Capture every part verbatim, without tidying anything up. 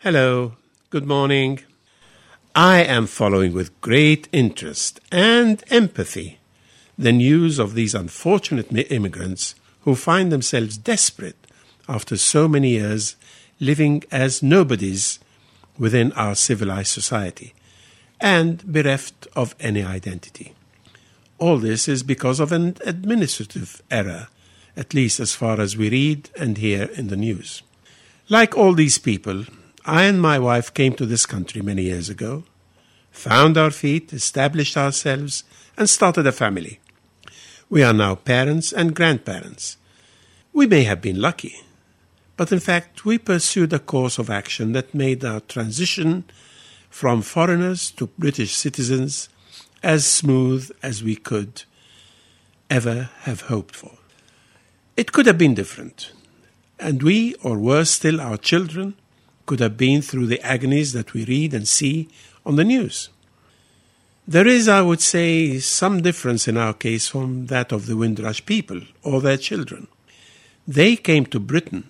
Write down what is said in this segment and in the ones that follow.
Hello, good morning. I am following with great interest and empathy the news of these unfortunate immigrants who find themselves desperate after so many years living as nobodies within our civilized society and bereft of any identity. All this is because of an administrative error, at least as far as we read and hear in the news. Like all these people, I and my wife came to this country many years ago, found our feet, established ourselves, and started a family. We are now parents and grandparents. We may have been lucky, but in fact we pursued a course of action that made our transition from foreigners to British citizens as smooth as we could ever have hoped for. It could have been different, and we, or worse still, our children, could have been through the agonies that we read and see on the news. There is, I would say, some difference in our case from that of the Windrush people or their children. They came to Britain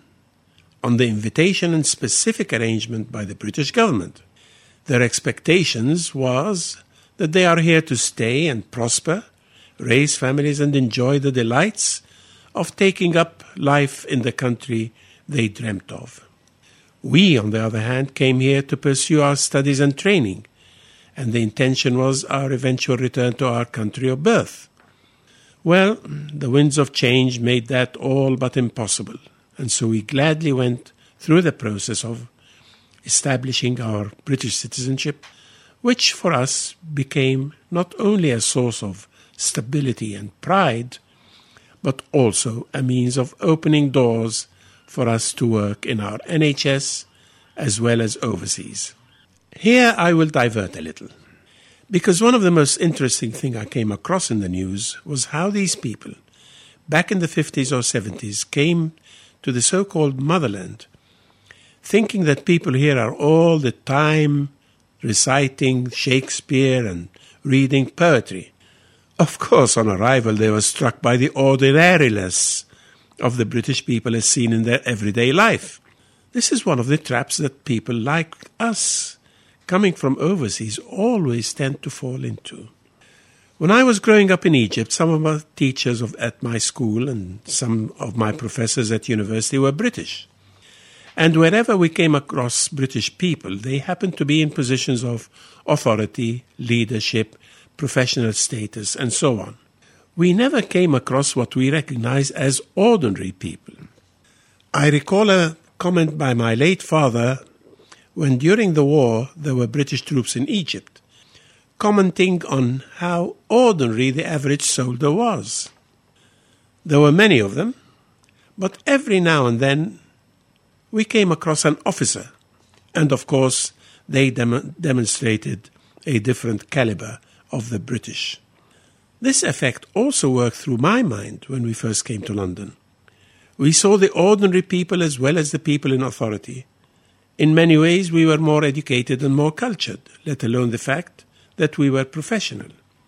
on the invitation and specific arrangement by the British government. Their expectations was that they are here to stay and prosper, raise families and enjoy the delights of taking up life in the country they dreamt of. We, on the other hand, came here to pursue our studies and training, and the intention was our eventual return to our country of birth. Well, the winds of change made that all but impossible, and so we gladly went through the process of establishing our British citizenship, which for us became not only a source of stability and pride, but also a means of opening doors for us to work in our N H S as well as overseas. Here I will divert a little, because one of the most interesting things I came across in the news was how these people, back in the fifties or seventies, came to the so-called motherland, thinking that people here are all the time reciting Shakespeare and reading poetry. Of course, on arrival they were struck by the ordinariness of the British people as seen in their everyday life. This is one of the traps that people like us, coming from overseas, always tend to fall into. When I was growing up in Egypt, some of my teachers of, at my school and some of my professors at university were British. And wherever we came across British people, they happened to be in positions of authority, leadership, professional status, and so on. We never came across what we recognize as ordinary people. I recall a comment by my late father when during the war there were British troops in Egypt, commenting on how ordinary the average soldier was. There were many of them, but every now and then we came across an officer, and of course they dem- demonstrated a different caliber of the British. This effect also worked through my mind when we first came to London. We saw the ordinary people as well as the people in authority. In many ways we were more educated and more cultured, let alone the fact that we were professional.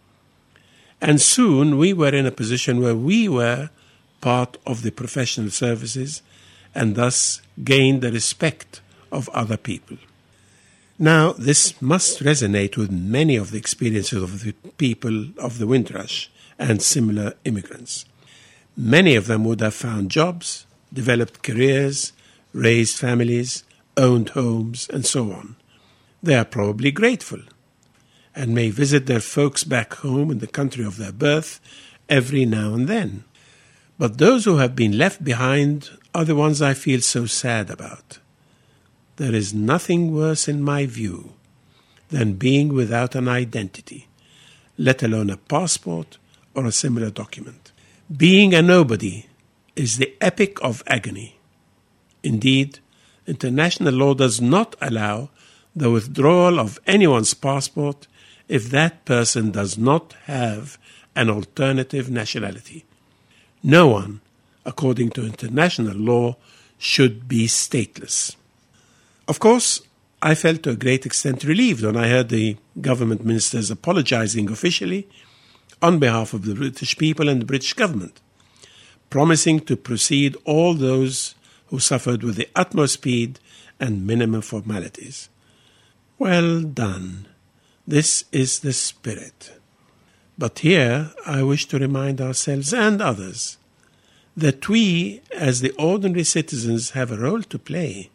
And soon we were in a position where we were part of the professional services and thus gained the respect of other people. Now, this must resonate with many of the experiences of the people of the Windrush and similar immigrants. Many of them would have found jobs, developed careers, raised families, owned homes, and so on. They are probably grateful and may visit their folks back home in the country of their birth every now and then. But those who have been left behind are the ones I feel so sad about. There is nothing worse in my view than being without an identity, let alone a passport or a similar document. Being a nobody is the epic of agony. Indeed, international law does not allow the withdrawal of anyone's passport if that person does not have an alternative nationality. No one, according to international law, should be stateless. Of course, I felt to a great extent relieved when I heard the government ministers apologizing officially on behalf of the British people and the British government, promising to proceed all those who suffered with the utmost speed and minimum formalities. Well done. This is the spirit. But here I wish to remind ourselves and others that we, as the ordinary citizens, have a role to play.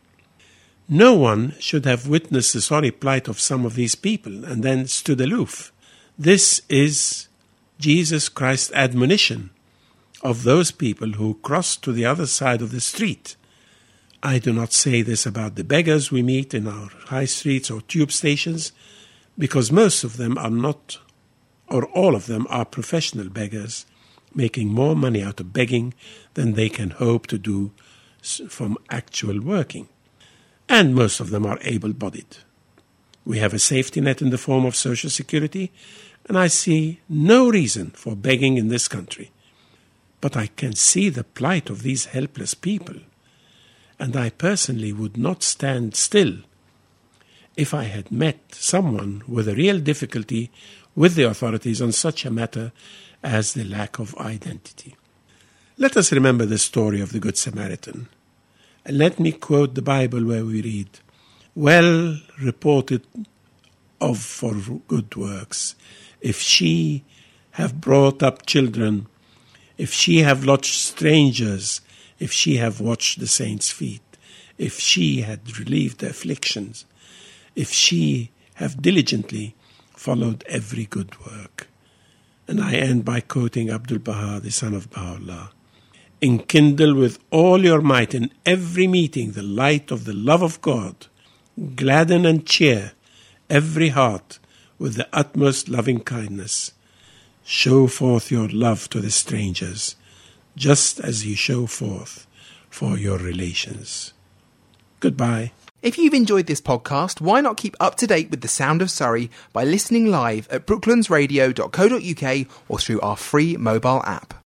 No one should have witnessed the sorry plight of some of these people and then stood aloof. This is Jesus Christ's admonition of those people who cross to the other side of the street. I do not say this about the beggars we meet in our high streets or tube stations, because most of them are not, or all of them are professional beggars, making more money out of begging than they can hope to do from actual working. And most of them are able-bodied. We have a safety net in the form of Social Security, and I see no reason for begging in this country. But I can see the plight of these helpless people, and I personally would not stand still if I had met someone with a real difficulty with the authorities on such a matter as the lack of identity. Let us remember the story of the Good Samaritan. And let me quote the Bible where we read, "Well reported of for good works, if she have brought up children, if she have lodged strangers, if she have washed the saints' feet, if she had relieved the afflictions, if she have diligently followed every good work." And I end by quoting Abdul Baha, the son of Baha'u'llah. "Enkindle with all your might in every meeting the light of the love of God. Gladden and cheer every heart with the utmost loving kindness. Show forth your love to the strangers, just as you show forth for your relations." Goodbye. If you've enjoyed this podcast, why not keep up to date with the sound of Surrey by listening live at brooklands radio dot co dot uk or through our free mobile app.